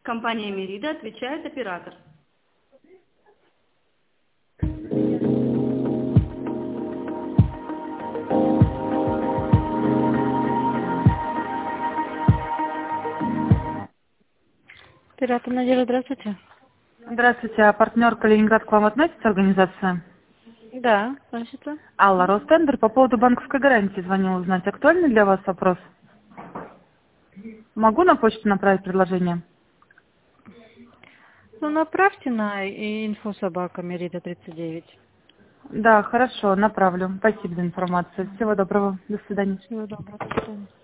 Компания Мерида, отвечает оператор. Оператор Надежда, здравствуйте. Здравствуйте, а партнер Калининград к вам относится организация? Да, значит. Алла, Ростендер, по поводу банковской гарантии звонила узнать. Актуальный для вас вопрос? Могу на почту направить предложение? Ну, направьте на инфо-собака Мерида 39. Да, хорошо, направлю. Спасибо за информацию. Всего доброго. До свидания. Всего доброго, до свидания.